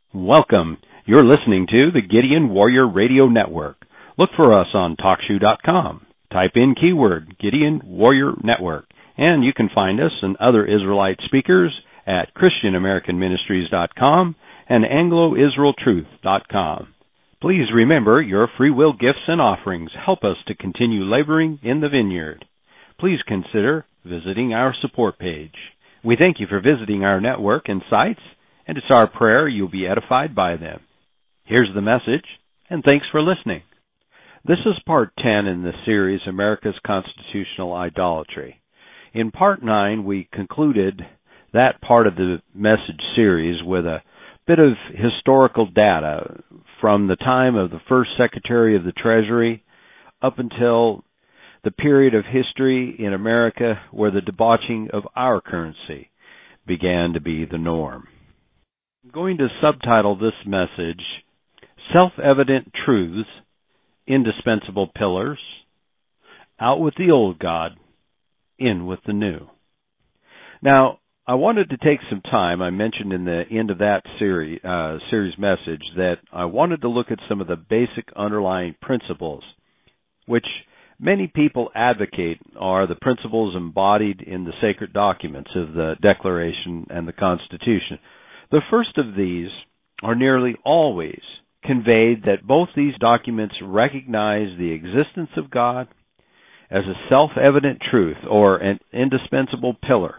Welcome. You're listening to the Gideon Warrior Radio Network. Look for us on TalkShoe.com. Type in keyword Gideon Warrior Network, and you can find us and other Israelite speakers at ChristianAmericanMinistries.com and AngloIsraelTruth.com. Please remember your free will gifts and offerings help us to continue laboring in the vineyard. Please consider visiting our support page. We thank you for visiting our network and sites, and it's our prayer you'll be edified by them. Here's the message, and thanks for listening. This is part 10 in the series, America's Constitutional Idolatry. In part 9, we concluded that part of the message series with a bit of historical data from the time of the first Secretary of the Treasury up until the period of history in America where the debauching of our currency began to be the norm. I'm going to subtitle this message, Self-Evident Truths, Indispensable Pillars, Out with the Old God, In with the New. Now, I wanted to take some time. I mentioned in the end of that series message that I wanted to look at some of the basic underlying principles, which many people advocate are the principles embodied in the sacred documents of the Declaration and the Constitution. The first of these are nearly always conveyed that both these documents recognize the existence of God as a self-evident truth or an indispensable pillar.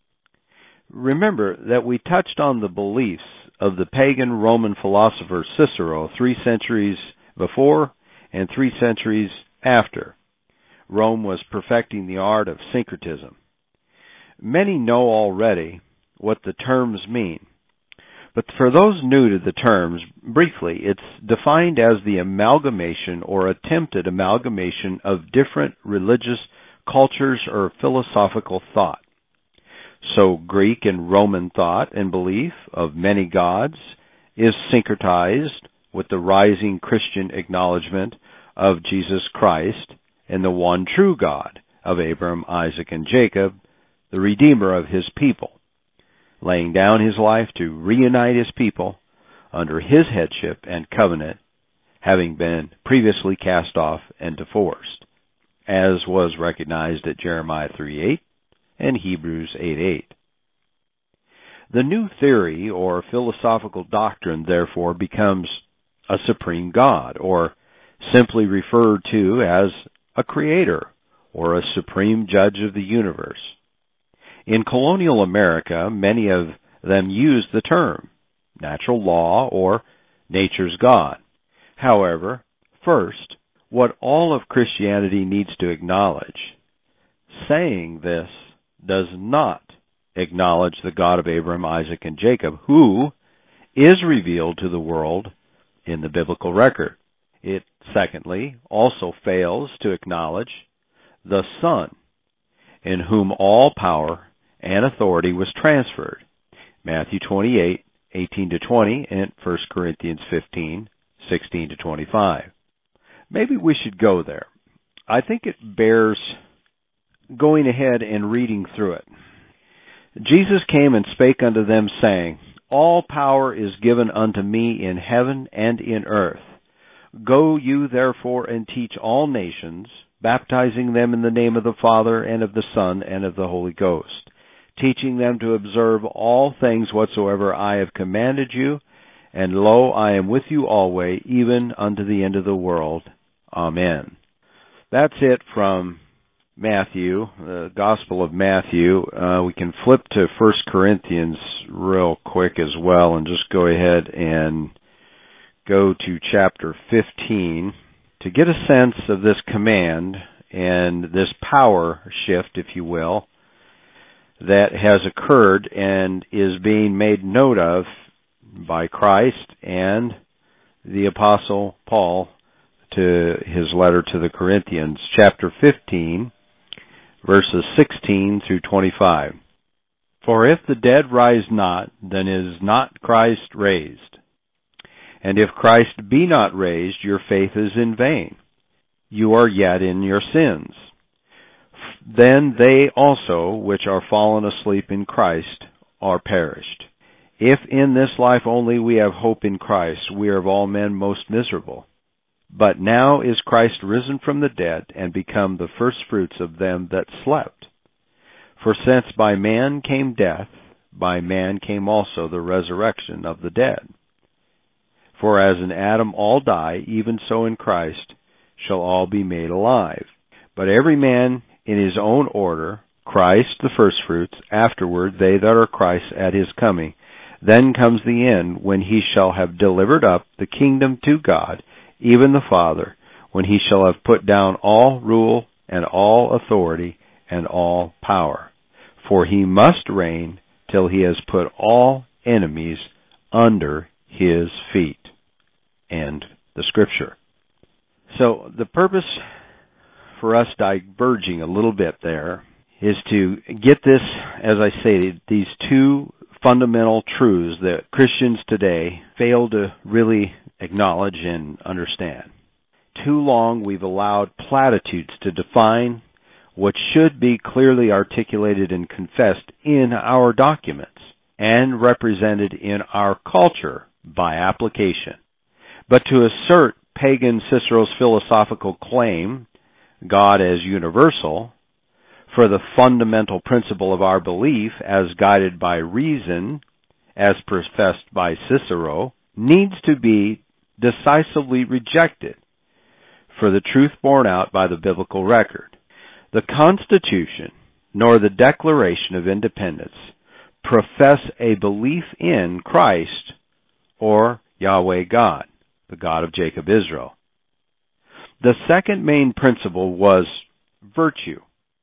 Remember that we touched on the beliefs of the pagan Roman philosopher Cicero 3 centuries before and 3 centuries after Rome was perfecting the art of syncretism. Many know already what the terms mean. But for those new to the terms, briefly, it's defined as the amalgamation or attempted amalgamation of different religious cultures or philosophical thought. So Greek and Roman thought and belief of many gods is syncretized with the rising Christian acknowledgement of Jesus Christ and the one true God of Abraham, Isaac, and Jacob, the Redeemer of his people, laying down his life to reunite his people under his headship and covenant, having been previously cast off and divorced, as was recognized at Jeremiah 3:8 and Hebrews 8:8. The new theory or philosophical doctrine, therefore, becomes a supreme God, or simply referred to as a creator or a supreme judge of the universe. In colonial America, many of them used the term natural law or nature's God. However, first, what all of Christianity needs to acknowledge, saying this does not acknowledge the God of Abraham, Isaac, and Jacob, who is revealed to the world in the biblical record. It, secondly, also fails to acknowledge the Son, in whom all power and authority was transferred. Matthew 28:18-20 and 1 Corinthians 15:16-25. Maybe we should go there. I think it bears going ahead and reading through it. Jesus came and spake unto them, saying, All power is given unto me in heaven and in earth. Go you therefore and teach all nations, baptizing them in the name of the Father and of the Son and of the Holy Ghost, teaching them to observe all things whatsoever I have commanded you, and lo, I am with you always, even unto the end of the world. Amen. That's it from Matthew, the Gospel of Matthew. We can flip to 1 Corinthians real quick as well and just go ahead and go to chapter 15 to get a sense of this command and this power shift, if you will, that has occurred and is being made note of by Christ and the Apostle Paul to his letter to the Corinthians, chapter 15, verses 16 through 25. For if the dead rise not, then is not Christ raised. And if Christ be not raised, your faith is in vain. You are yet in your sins. Then they also which are fallen asleep in Christ are perished. If in this life only we have hope in Christ, we are of all men most miserable. But now is Christ risen from the dead and become the firstfruits of them that slept. For since by man came death, by man came also the resurrection of the dead. For as in Adam all die, even so in Christ shall all be made alive. But every man in his own order, Christ the firstfruits, afterward they that are Christ at his coming. Then comes the end, when he shall have delivered up the kingdom to God, even the Father, when he shall have put down all rule and all authority and all power. For he must reign till he has put all enemies under his feet. End the scripture. So the purpose for us diverging a little bit there is to get this, as I say, these two fundamental truths that Christians today fail to really acknowledge and understand. Too long we've allowed platitudes to define what should be clearly articulated and confessed in our documents and represented in our culture by application. But to assert pagan Cicero's philosophical claim, God as universal, for the fundamental principle of our belief as guided by reason, as professed by Cicero, needs to be decisively rejected for the truth borne out by the biblical record. The Constitution, nor the Declaration of Independence, profess a belief in Christ or Yahweh God, the God of Jacob Israel. The second main principle was virtue.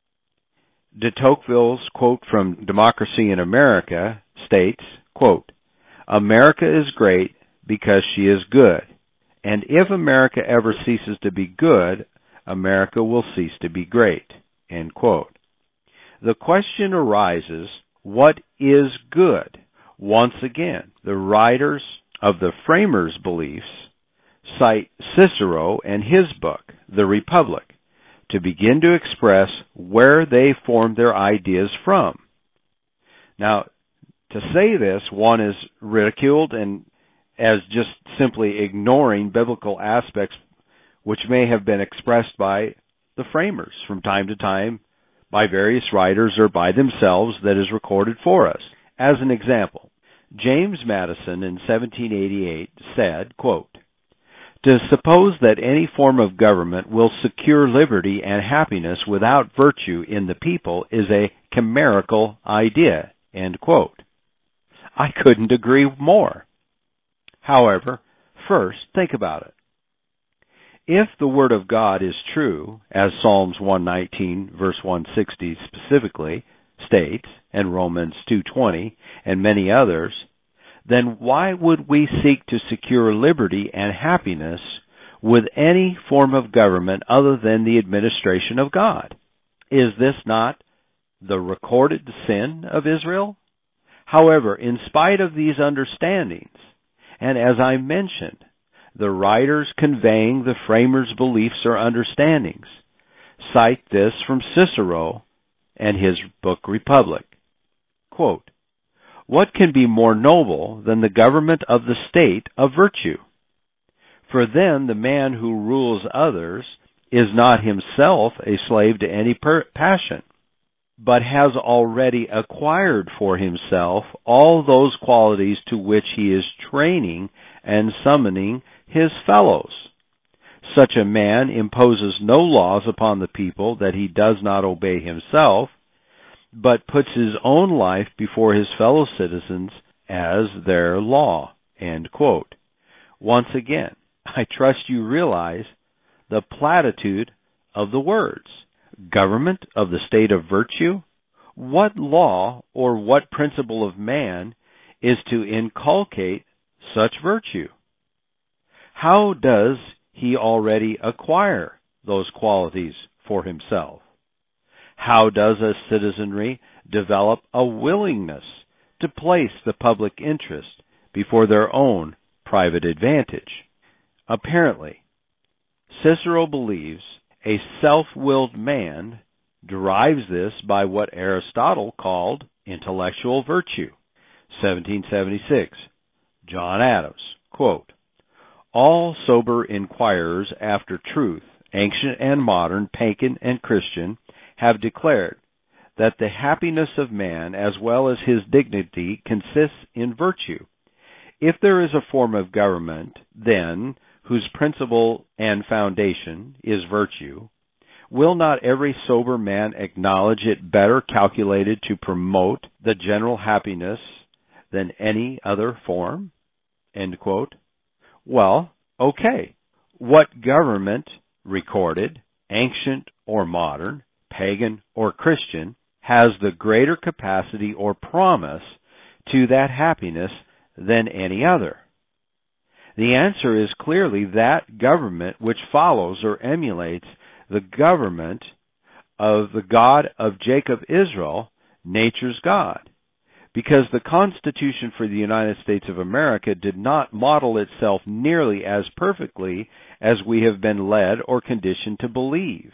De Tocqueville's quote from Democracy in America states, quote, "America is great because she is good, and if America ever ceases to be good, America will cease to be great." End quote. The question arises, what is good? Once again, the writers of the framers' beliefs cite Cicero and his book, The Republic, to begin to express where they formed their ideas from. Now, to say this, one is ridiculed and as just simply ignoring biblical aspects which may have been expressed by the framers from time to time by various writers or by themselves that is recorded for us. As an example, James Madison in 1788 said, quote, "To suppose that any form of government will secure liberty and happiness without virtue in the people is a chimerical idea." End quote. I couldn't agree more. However, first, think about it. If the Word of God is true, as Psalms 119, verse 160 specifically states, and Romans 2:20, and many others, then why would we seek to secure liberty and happiness with any form of government other than the administration of God? Is this not the recorded sin of Israel? However, in spite of these understandings, and as I mentioned, the writers conveying the framers' beliefs or understandings cite this from Cicero and his book Republic. Quote, "What can be more noble than the government of the state of virtue? For then the man who rules others is not himself a slave to any passion, but has already acquired for himself all those qualities to which he is training and summoning his fellows. Such a man imposes no laws upon the people that he does not obey himself, but puts his own life before his fellow citizens as their law." End quote. Once again, I trust you realize the platitude of the words. Government of the state of virtue? What law or what principle of man is to inculcate such virtue? How does he already acquire those qualities for himself? How does a citizenry develop a willingness to place the public interest before their own private advantage? Apparently, Cicero believes a self-willed man derives this by what Aristotle called intellectual virtue. 1776. John Adams, quote, all sober inquirers after truth, ancient and modern, pagan and Christian, have declared that the happiness of man as well as his dignity consists in virtue. If there is a form of government, then, whose principle and foundation is virtue, will not every sober man acknowledge it better calculated to promote the general happiness than any other form? End quote. Well, okay. What government, recorded, ancient or modern, pagan or Christian, has the greater capacity or promise to that happiness than any other? The answer is clearly that government which follows or emulates the government of the God of Jacob Israel, nature's God. Because the Constitution for the United States of America did not model itself nearly as perfectly as we have been led or conditioned to believe.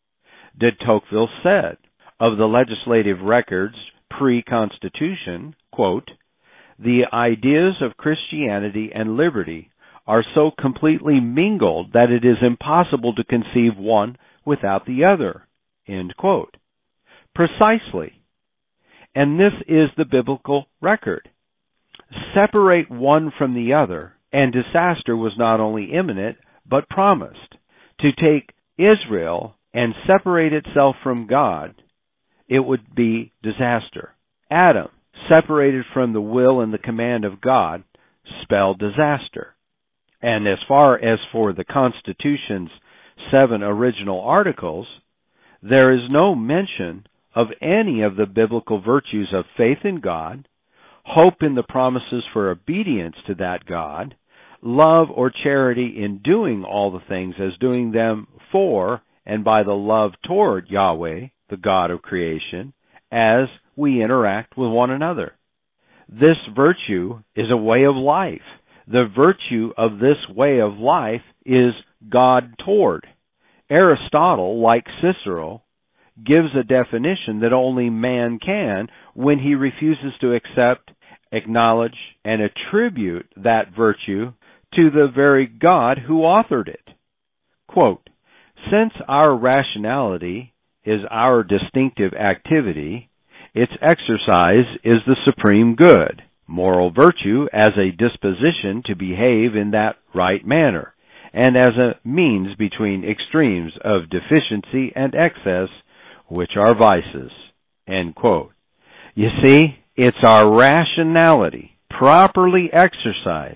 De Tocqueville said of the legislative records pre-Constitution, quote, the ideas of Christianity and liberty are so completely mingled that it is impossible to conceive one without the other, end quote. Precisely. And this is the biblical record. Separate one from the other, and disaster was not only imminent, but promised. To take Israel and separate itself from God, it would be disaster. Adam, separated from the will and the command of God, spelled disaster. And as far as for the Constitution's 7 original articles, there is no mention of any of the biblical virtues of faith in God, hope in the promises for obedience to that God, love or charity in doing all the things as doing them for and by the love toward Yahweh, the God of creation, as we interact with one another. This virtue is a way of life. The virtue of this way of life is God toward. Aristotle, like Cicero, gives a definition that only man can when he refuses to accept, acknowledge, and attribute that virtue to the very God who authored it. Quote, since our rationality is our distinctive activity, its exercise is the supreme good, moral virtue as a disposition to behave in that right manner, and as a means between extremes of deficiency and excess, which are vices. End quote. You see, it's our rationality, properly exercised.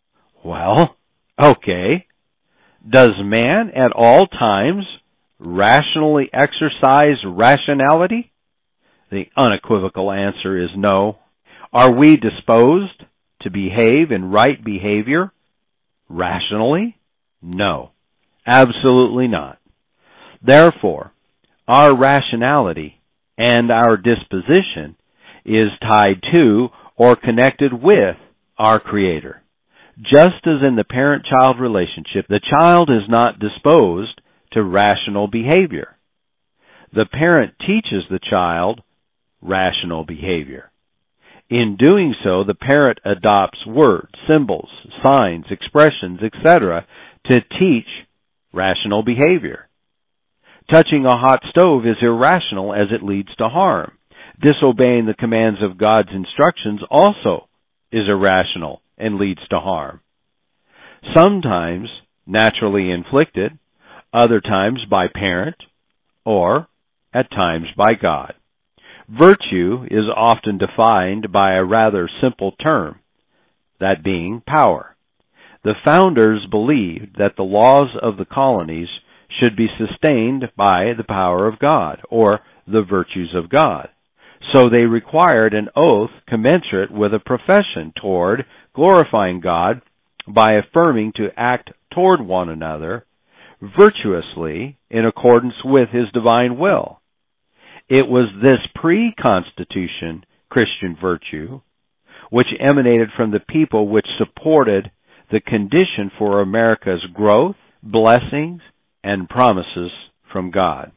Well, okay. Does man at all times rationally exercise rationality? The unequivocal answer is no. Are we disposed to behave in right behavior rationally? No, absolutely not. Therefore, our rationality and our disposition is tied to or connected with our Creator. Just as in the parent-child relationship, the child is not disposed to rational behavior. The parent teaches the child rational behavior. In doing so, the parent adopts words, symbols, signs, expressions, etc. to teach rational behavior. Touching a hot stove is irrational as it leads to harm. Disobeying the commands of God's instructions also is irrational and leads to harm. Sometimes naturally inflicted, other times by parent, or at times by God. Virtue is often defined by a rather simple term, that being power. The founders believed that the laws of the colonies should be sustained by the power of God, or the virtues of God. So they required an oath commensurate with a profession toward glorifying God by affirming to act toward one another virtuously in accordance with His divine will. It was this pre-Constitution Christian virtue which emanated from the people which supported the condition for America's growth, blessings, and promises from God.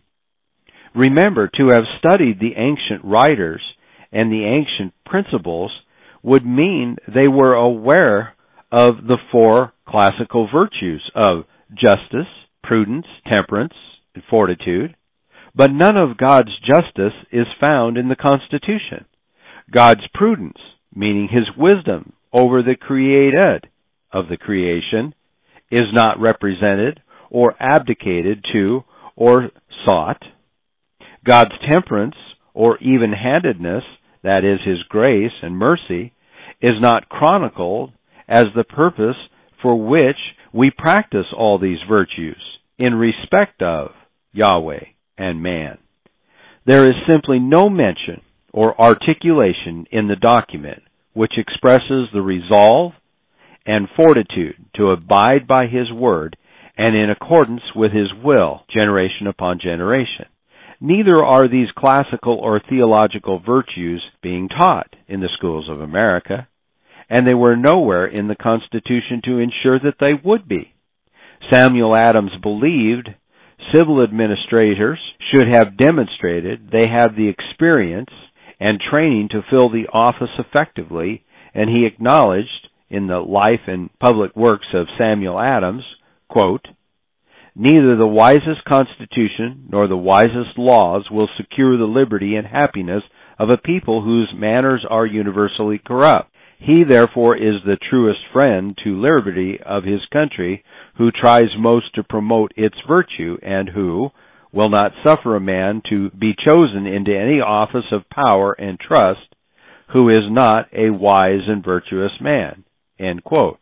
Remember, to have studied the ancient writers and the ancient principles would mean they were aware of the four classical virtues of justice, prudence, temperance, and fortitude. But none of God's justice is found in the Constitution. God's prudence, meaning His wisdom over the created of the creation, is not represented or abdicated to or sought. God's temperance or even-handedness, that is His grace and mercy, is not chronicled as the purpose for which we practice all these virtues in respect of Yahweh and man. There is simply no mention or articulation in the document which expresses the resolve and fortitude to abide by His word and in accordance with His will, generation upon generation. Neither are these classical or theological virtues being taught in the schools of America, and they were nowhere in the Constitution to ensure that they would be. Samuel Adams believed civil administrators should have demonstrated they have the experience and training to fill the office effectively, and he acknowledged in the Life and Public Works of Samuel Adams, quote, "Neither the wisest constitution nor the wisest laws will secure the liberty and happiness of a people whose manners are universally corrupt. He therefore is the truest friend to liberty of his country who tries most to promote its virtue and who will not suffer a man to be chosen into any office of power and trust who is not a wise and virtuous man." End quote.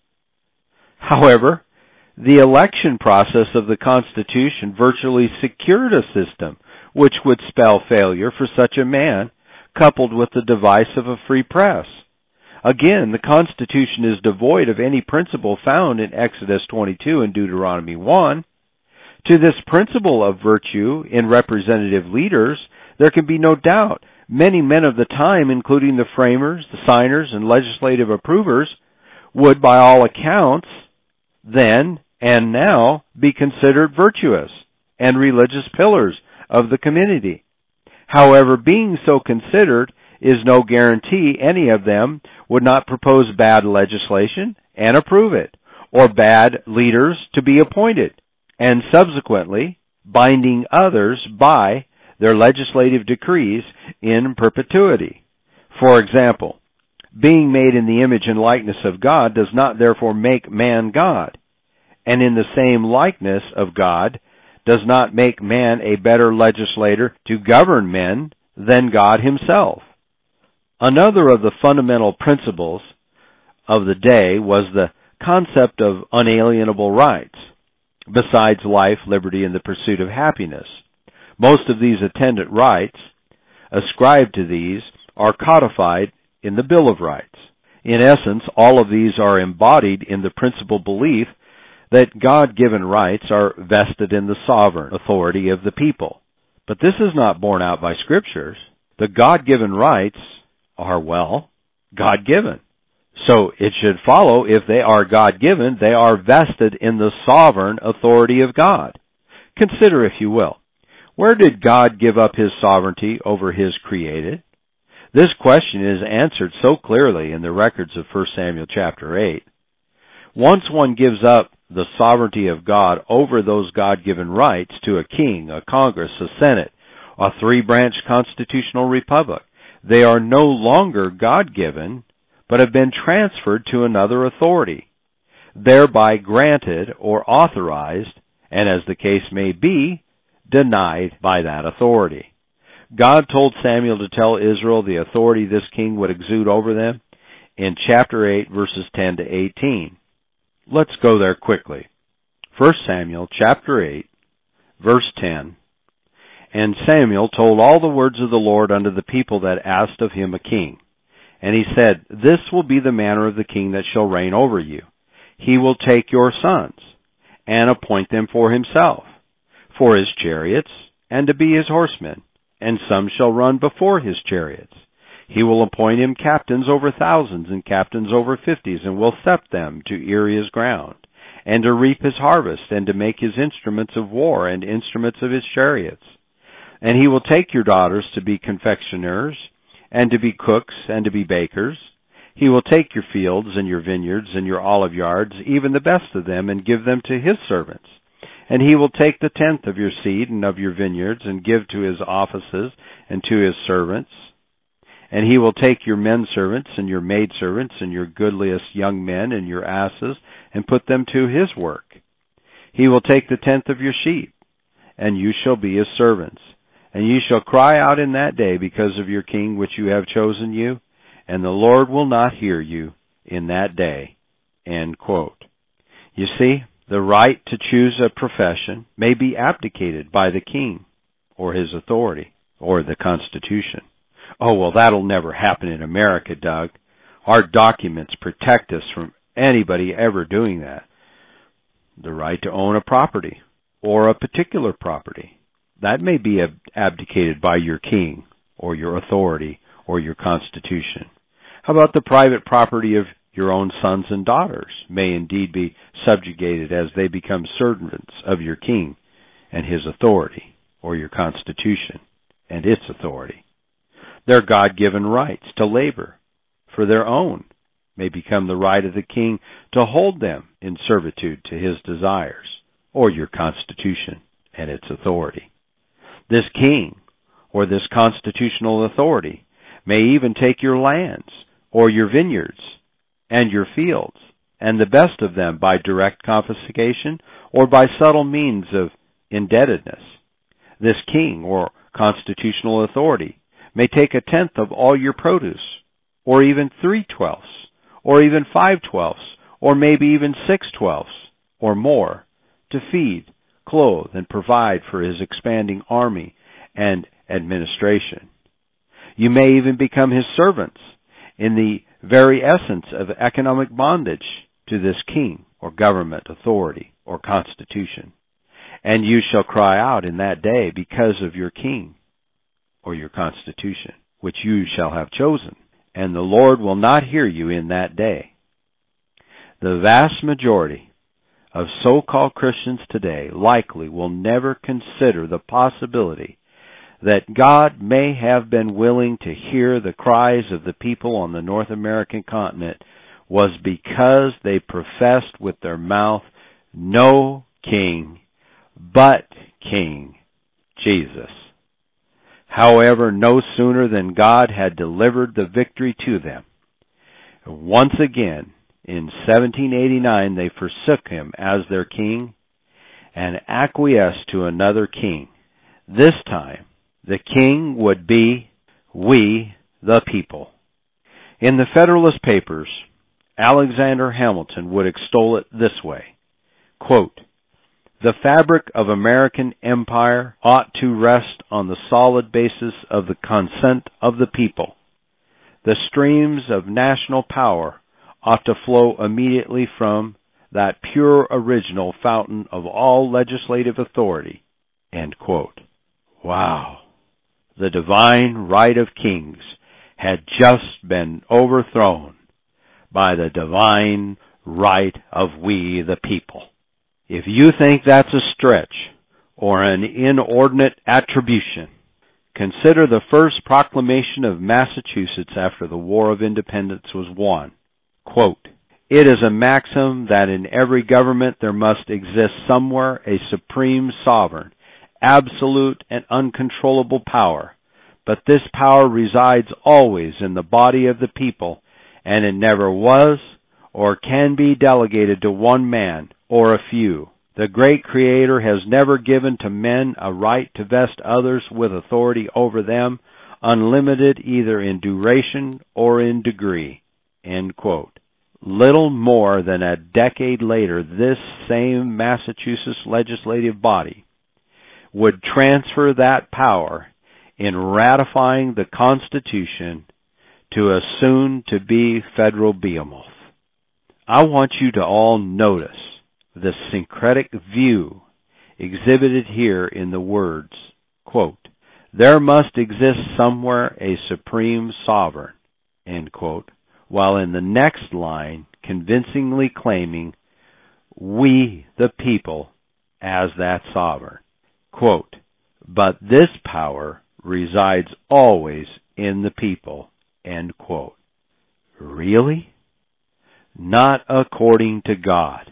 However, the election process of the Constitution virtually secured a system which would spell failure for such a man, coupled with the device of a free press. Again, the Constitution is devoid of any principle found in Exodus 22 and Deuteronomy 1. To this principle of virtue in representative leaders, there can be no doubt. Many men of the time, including the framers, the signers, and legislative approvers, would, by all accounts, then and now be considered virtuous and religious pillars of the community. However, being so considered is no guarantee any of them would not propose bad legislation and approve it, or bad leaders to be appointed, and subsequently binding others by their legislative decrees in perpetuity. For example, being made in the image and likeness of God does not therefore make man God, and in the same likeness of God does not make man a better legislator to govern men than God Himself. Another of the fundamental principles of the day was the concept of unalienable rights, besides life, liberty, and the pursuit of happiness. Most of these attendant rights ascribed to these are codified in the Bill of Rights. In essence, all of these are embodied in the principal belief that God-given rights are vested in the sovereign authority of the people. But this is not borne out by Scriptures. The God-given rights are, well, God-given. So it should follow, if they are God-given, they are vested in the sovereign authority of God. Consider, if you will, where did God give up His sovereignty over His created? This question is answered so clearly in the records of 1 Samuel chapter 8. Once one gives up the sovereignty of God over those God-given rights to a king, a Congress, a Senate, a three-branch constitutional republic, they are no longer God-given, but have been transferred to another authority, thereby granted or authorized, and as the case may be, denied by that authority. God told Samuel to tell Israel the authority this king would exude over them in chapter 8, verses 10 to 18. Let's go there quickly. 1 Samuel chapter 8, verse 10. "And Samuel told all the words of the Lord unto the people that asked of him a king. And he said, This will be the manner of the king that shall reign over you. He will take your sons, and appoint them for himself, for his chariots, and to be his horsemen, and some shall run before his chariots. He will appoint him captains over thousands, and captains over 50s, and will set them to ear his ground, and to reap his harvest, and to make his instruments of war, and instruments of his chariots. And he will take your daughters to be confectioners, and to be cooks, and to be bakers. He will take your fields and your vineyards and your olive yards, even the best of them, and give them to his servants. And he will take the tenth of your seed and of your vineyards, and give to his offices and to his servants. And he will take your men servants and your maid servants and your goodliest young men and your asses, and put them to his work. He will take the tenth of your sheep, and you shall be his servants. And ye shall cry out in that day because of your king which you have chosen you, and the Lord will not hear you in that day. End quote. You see, the right to choose a profession may be abdicated by the king, or his authority, or the Constitution. Oh, well, that'll never happen in America, Doug. Our documents protect us from anybody ever doing that. The right to own a property, or a particular property, that may be abdicated by your king, or your authority, or your Constitution. How about the private property of your own sons and daughters may indeed be subjugated as they become servants of your king and his authority, or your Constitution and its authority. Their God-given rights to labor for their own may become the right of the king to hold them in servitude to his desires, or your Constitution and its authority. This king, or this constitutional authority, may even take your lands, or your vineyards, and your fields, and the best of them by direct confiscation, or by subtle means of indebtedness. This king, or constitutional authority, may take a tenth of all your produce, or even 3/12, or even 5/12, or maybe even 6/12, or more, to feed, clothe, and provide for his expanding army and administration. You may even become his servants in the very essence of economic bondage to this king, or government authority, or constitution. And you shall cry out in that day because of your king, or your constitution, which you shall have chosen, and the Lord will not hear you in that day. The vast majority of so-called Christians today likely will never consider the possibility that God may have been willing to hear the cries of the people on the North American continent was because they professed with their mouth, no king but King Jesus. However, no sooner than God had delivered the victory to them, once again, in 1789, they forsook him as their king and acquiesced to another king. This time, the king would be we, the people. In the Federalist Papers, Alexander Hamilton would extol it this way, quote, "The fabric of American empire ought to rest on the solid basis of the consent of the people. The streams of national power ought to flow immediately from that pure original fountain of all legislative authority." End quote. Wow. The divine right of kings had just been overthrown by the divine right of we the people. If you think that's a stretch or an inordinate attribution, consider the first proclamation of Massachusetts after the War of Independence was won. Quote, "It is a maxim that in every government there must exist somewhere a supreme sovereign, absolute and uncontrollable power, but this power resides always in the body of the people, and it never was or can be delegated to one man or a few. The great Creator has never given to men a right to vest others with authority over them, unlimited either in duration or in degree." End quote. Little more than a decade later, this same Massachusetts legislative body would transfer that power in ratifying the Constitution to a soon-to-be federal behemoth. I want you to all notice the syncretic view exhibited here in the words, quote, "There must exist somewhere a supreme sovereign," end quote, while in the next line convincingly claiming we, the people, as that sovereign. Quote, "But this power resides always in the people," end quote. Really? Not according to God.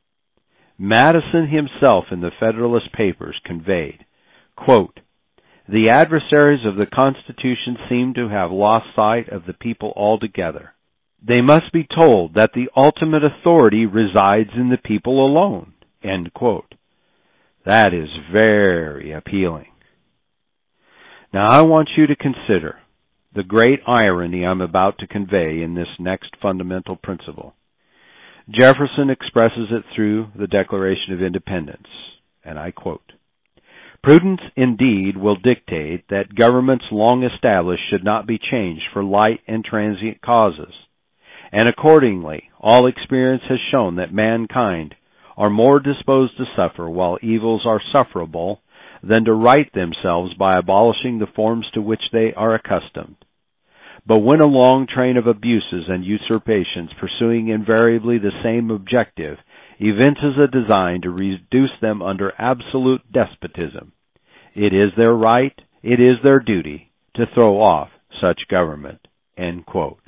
Madison himself in the Federalist Papers conveyed, quote, "The adversaries of the Constitution seem to have lost sight of the people altogether. They must be told that the ultimate authority resides in the people alone." End quote. That is very appealing. Now I want you to consider the great irony I'm about to convey in this next fundamental principle. Jefferson expresses it through the Declaration of Independence, and I quote, "Prudence indeed will dictate that governments long established should not be changed for light and transient causes, and accordingly all experience has shown that mankind are more disposed to suffer while evils are sufferable than to right themselves by abolishing the forms to which they are accustomed. But when a long train of abuses and usurpations, pursuing invariably the same objective, evinces a design to reduce them under absolute despotism, it is their right, it is their duty, to throw off such government." End quote.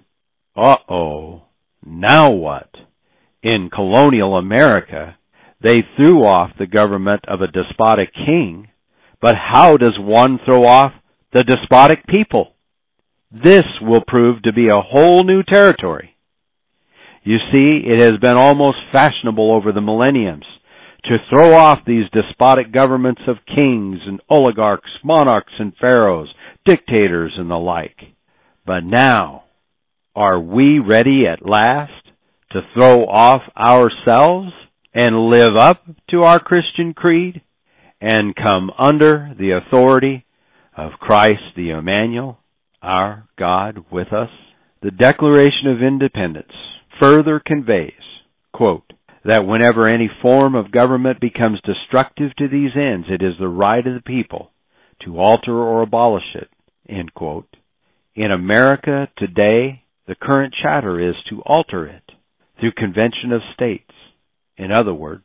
Uh-oh. Now what? In colonial America, they threw off the government of a despotic king, but how does one throw off the despotic people? This will prove to be a whole new territory. You see, it has been almost fashionable over the millenniums to throw off these despotic governments of kings and oligarchs, monarchs and pharaohs, dictators and the like. But now, are we ready at last to throw off ourselves and live up to our Christian creed and come under the authority of Christ the Emmanuel, our God with us? The Declaration of Independence further conveys, quote, "that whenever any form of government becomes destructive to these ends, it is the right of the people to alter or abolish it." End quote. In America today, the current chatter is to alter it through convention of states. In other words,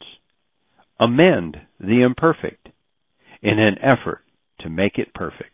amend the imperfect in an effort to make it perfect,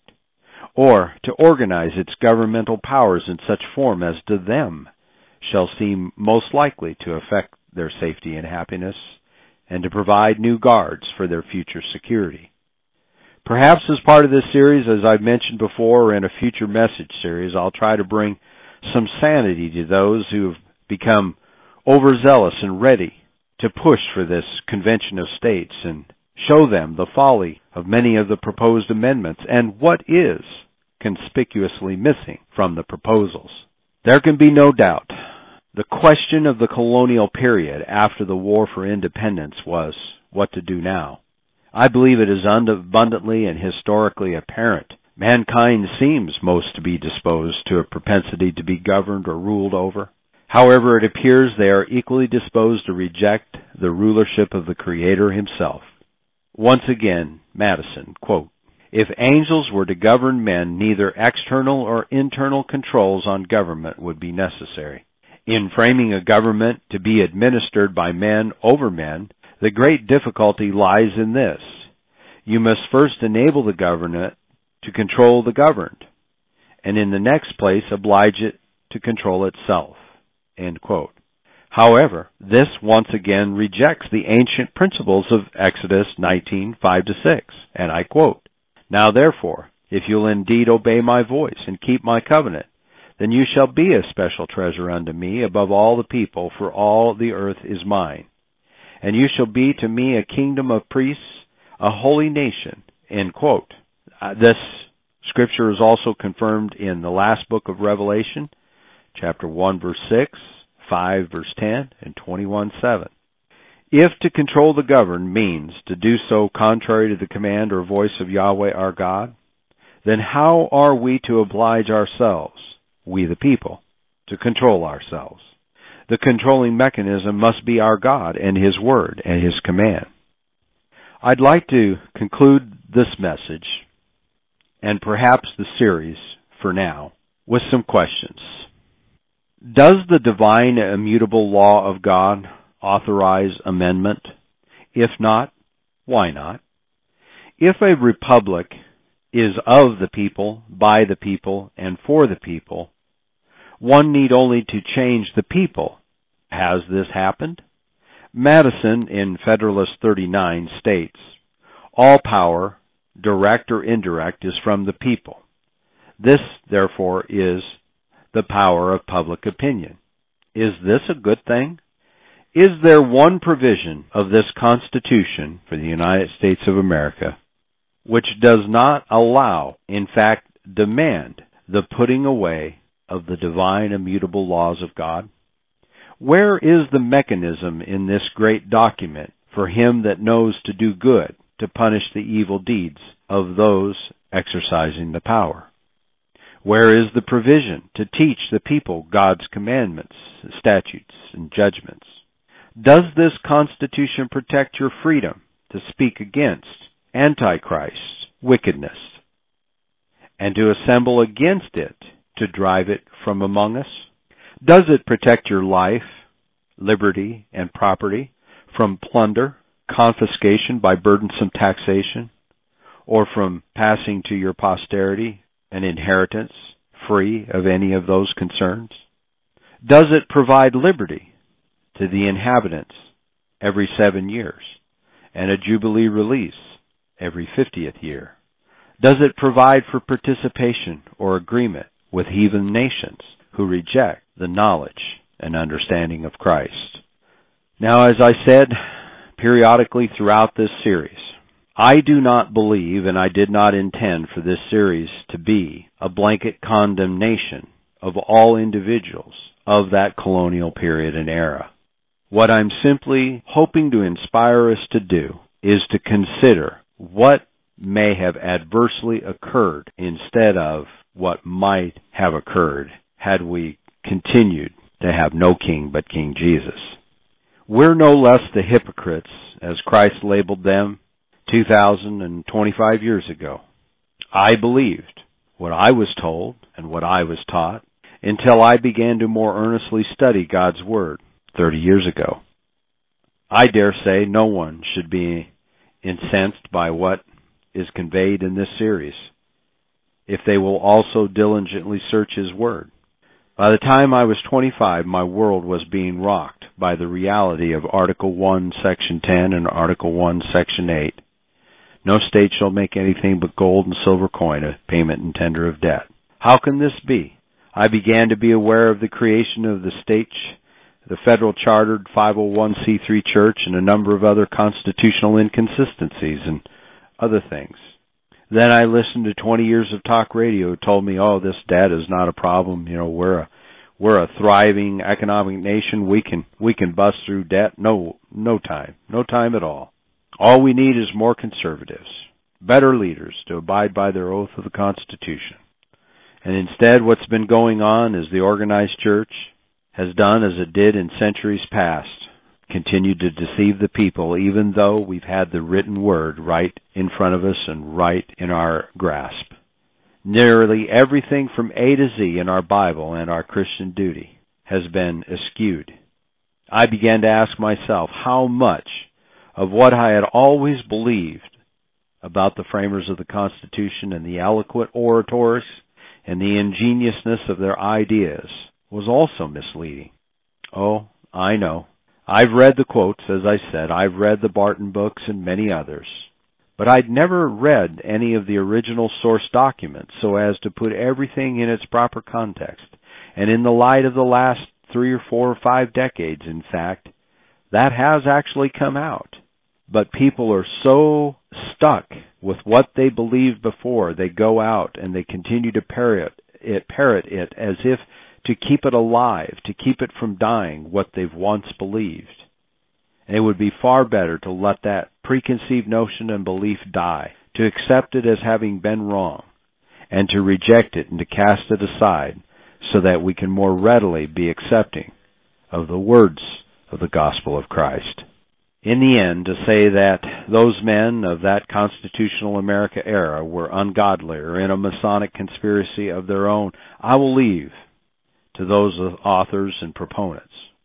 or to organize its governmental powers in such form as to them shall seem most likely to affect their safety and happiness, and to provide new guards for their future security. Perhaps as part of this series, as I've mentioned before, or in a future message series, I'll try to bring some sanity to those who have become overzealous and ready to push for this convention of states, and show them the folly of many of the proposed amendments and what is conspicuously missing from the proposals. There can be no doubt the question of the colonial period after the War for Independence was what to do now. I believe it is abundantly and historically apparent. Mankind seems most to be disposed to a propensity to be governed or ruled over. However, it appears they are equally disposed to reject the rulership of the Creator himself. Once again, Madison, quote, "If angels were to govern men, neither external or internal controls on government would be necessary. In framing a government to be administered by men over men, the great difficulty lies in this. You must first enable the government to control the governed, and in the next place oblige it to control itself." End quote. However, this once again rejects the ancient principles of Exodus 19:5-6, and I quote, "Now therefore, if you'll indeed obey my voice and keep my covenant, then you shall be a special treasure unto me above all the people, for all the earth is mine. And you shall be to me a kingdom of priests, a holy nation." End quote. This scripture is also confirmed in the last book of Revelation, chapter 1, verse 6, 5, verse 10, and 21:7. If to control the governed means to do so contrary to the command or voice of Yahweh our God, then how are we to oblige ourselves, we the people, to control ourselves? The controlling mechanism must be our God and His Word and His command. I'd like to conclude this message, and perhaps the series for now, with some questions. Does the divine immutable law of God authorize amendment? If not, why not? If a republic is of the people, by the people, and for the people, One need only to change the people. Has this happened? Madison, in Federalist 39, states, "All power, direct or indirect, is from the people. This, therefore, is the power of public opinion." Is this a good thing? Is there one provision of this Constitution for the United States of America which does not allow, in fact demand, the putting away of the divine immutable laws of God? Where is the mechanism in this great document for him that knows to do good, to punish the evil deeds of those exercising the power? Where is the provision to teach the people God's commandments, statutes, and judgments? Does this Constitution protect your freedom to speak against Antichrist's wickedness and to assemble against it to drive it from among us? Does it protect your life, liberty, and property from plunder, confiscation by burdensome taxation, or from passing to your posterity an inheritance free of any of those concerns? Does it provide liberty to the inhabitants every 7 years and a jubilee release every 50th year? Does it provide for participation or agreement with heathen nations who reject the knowledge and understanding of Christ? Now, as I said periodically throughout this series, I do not believe, and I did not intend for this series to be a blanket condemnation of all individuals of that colonial period and era. What I'm simply hoping to inspire us to do is to consider what may have adversely occurred instead of what might have occurred had we continued to have no king but King Jesus. We're no less the hypocrites, as Christ labeled them 2,025 years ago. I believed what I was told and what I was taught until I began to more earnestly study God's Word 30 years ago. I dare say no one should be incensed by what is conveyed in this series if they will also diligently search His Word. By the time I was 25, my world was being rocked by the reality of Article 1, Section 10 and Article 1, Section 8. No state shall make anything but gold and silver coin a payment and tender of debt. How can this be? I began to be aware of the creation of the state, the federal chartered 501c3 church, and a number of other constitutional inconsistencies and other things. Then I listened to 20 years of talk radio who told me, "Oh, this debt is not a problem. You know, we're a thriving economic nation. We can bust through debt. No time at all. All we need is more conservatives, better leaders to abide by their oath of the Constitution." And instead, what's been going on is the organized church has done as it did in centuries past, continued to deceive the people, even though we've had the written word right in front of us and right in our grasp. Nearly everything from A to Z in our Bible and our Christian duty has been eschewed. I began to ask myself how much of what I had always believed about the framers of the Constitution and the eloquent orators and the ingeniousness of their ideas was also misleading. Oh, I know. I've read the quotes, as I said. I've read the Barton books and many others. But I'd never read any of the original source documents so as to put everything in its proper context. And in the light of the last 3 or 4 or 5 decades, in fact, that has actually come out. But people are so stuck with what they believed before, they go out and they continue to parrot it as if to keep it alive, to keep it from dying, what they've once believed. And it would be far better to let that preconceived notion and belief die, to accept it as having been wrong, and to reject it and to cast it aside so that we can more readily be accepting of the words of the gospel of Christ. In the end, to say that those men of that constitutional America era were ungodly or in a Masonic conspiracy of their own, I will leave to those authors and proponents.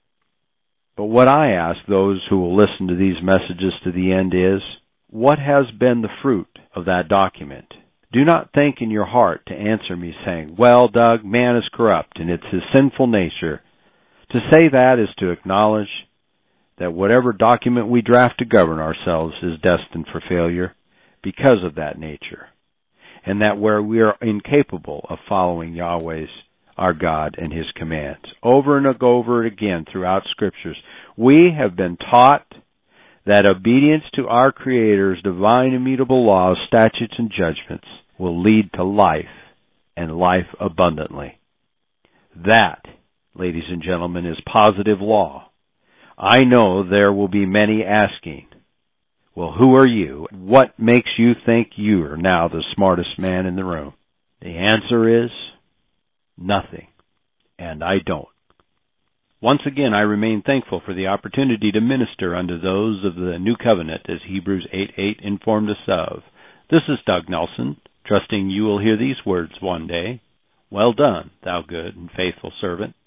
But what I ask those who will listen to these messages to the end is, what has been the fruit of that document? Do not think in your heart to answer me saying, well, Doug, man is corrupt and it's his sinful nature. To say that is to acknowledge that whatever document we draft to govern ourselves is destined for failure because of that nature, and that where we are incapable of following Yahweh's, our God, and His commands. Over and over again throughout Scriptures, we have been taught that obedience to our Creator's divine immutable laws, statutes, and judgments will lead to life, and life abundantly. That, ladies and gentlemen, is positive law. I know there will be many asking, well, who are you? What makes you think you are now the smartest man in the room? The answer is nothing, and I don't. Once again, I remain thankful for the opportunity to minister unto those of the New Covenant, as Hebrews 8:8 informed us of. This is Doug Nelson, trusting you will hear these words one day. Well done, thou good and faithful servant.